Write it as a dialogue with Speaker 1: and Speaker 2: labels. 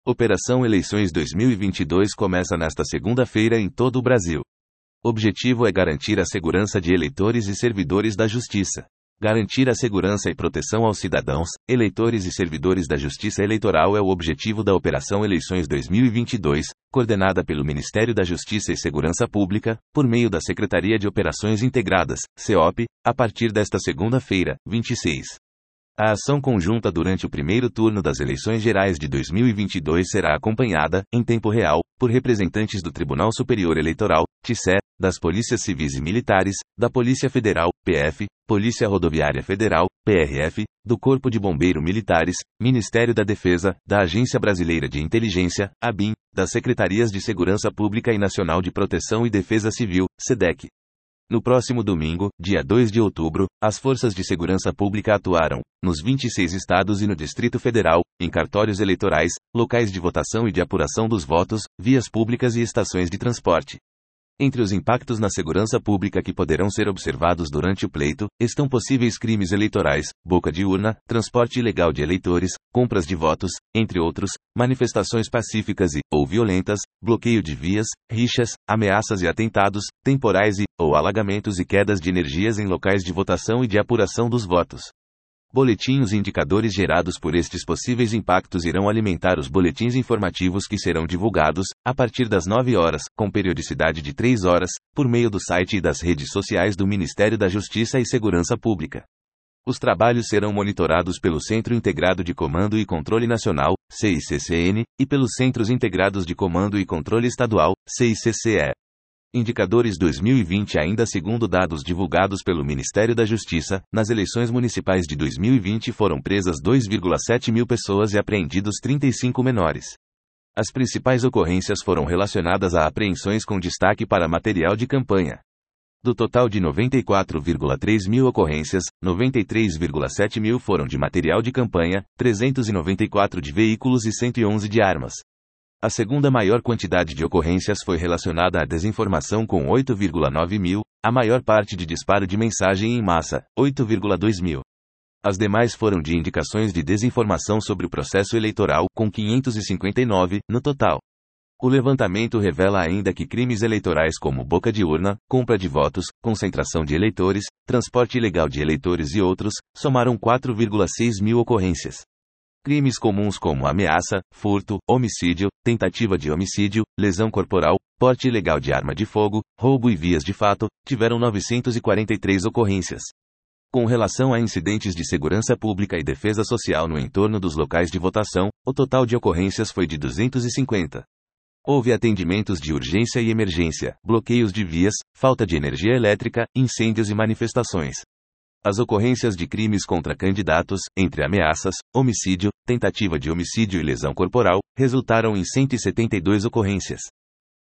Speaker 1: Operação Eleições 2022 começa nesta segunda-feira em todo o Brasil. Objetivo é garantir a segurança de eleitores e servidores da Justiça. Garantir a segurança e proteção aos cidadãos, eleitores e servidores da Justiça Eleitoral é o objetivo da Operação Eleições 2022, coordenada pelo Ministério da Justiça e Segurança Pública, por meio da Secretaria de Operações Integradas, CEOP, a partir desta segunda-feira, 26. A ação conjunta durante o primeiro turno das eleições gerais de 2022 será acompanhada, em tempo real, por representantes do Tribunal Superior Eleitoral, TSE, das Polícias Civis e Militares, da Polícia Federal, PF, Polícia Rodoviária Federal, PRF, do Corpo de Bombeiro Militares, Ministério da Defesa, da Agência Brasileira de Inteligência, ABIN, das Secretarias de Segurança Pública e Nacional de Proteção e Defesa Civil, SEDEC. No próximo domingo, dia 2 de outubro, as forças de segurança pública atuaram, nos 26 estados e no Distrito Federal, em cartórios eleitorais, locais de votação e de apuração dos votos, vias públicas e estações de transporte. Entre os impactos na segurança pública que poderão ser observados durante o pleito, estão possíveis crimes eleitorais, boca de urna, transporte ilegal de eleitores, compras de votos, entre outros, manifestações pacíficas ou violentas, bloqueio de vias, rixas, ameaças e atentados, temporais ou alagamentos e quedas de energias em locais de votação e de apuração dos votos. Boletins e indicadores gerados por estes possíveis impactos irão alimentar os boletins informativos que serão divulgados, a partir das 9 horas, com periodicidade de 3 horas, por meio do site e das redes sociais do Ministério da Justiça e Segurança Pública. Os trabalhos serão monitorados pelo Centro Integrado de Comando e Controle Nacional, CICCN, e pelos Centros Integrados de Comando e Controle Estadual, CICCE. Indicadores 2020. Ainda segundo dados divulgados pelo Ministério da Justiça, nas eleições municipais de 2020 foram presas 2,7 mil pessoas e apreendidos 35 menores. As principais ocorrências foram relacionadas a apreensões com destaque para material de campanha. Do total de 94,3 mil ocorrências, 93,7 mil foram de material de campanha, 394 de veículos e 111 de armas. A segunda maior quantidade de ocorrências foi relacionada à desinformação com 8,9 mil, a maior parte de disparo de mensagem em massa, 8,2 mil. As demais foram de indicações de desinformação sobre o processo eleitoral, com 559, no total. O levantamento revela ainda que crimes eleitorais como boca de urna, compra de votos, concentração de eleitores, transporte ilegal de eleitores e outros, somaram 4,6 mil ocorrências. Crimes comuns como ameaça, furto, homicídio, tentativa de homicídio, lesão corporal, porte ilegal de arma de fogo, roubo e vias de fato, tiveram 943 ocorrências. Com relação a incidentes de segurança pública e defesa social no entorno dos locais de votação, o total de ocorrências foi de 250. Houve atendimentos de urgência e emergência, bloqueios de vias, falta de energia elétrica, incêndios e manifestações. As ocorrências de crimes contra candidatos, entre ameaças, homicídio, tentativa de homicídio e lesão corporal, resultaram em 172 ocorrências.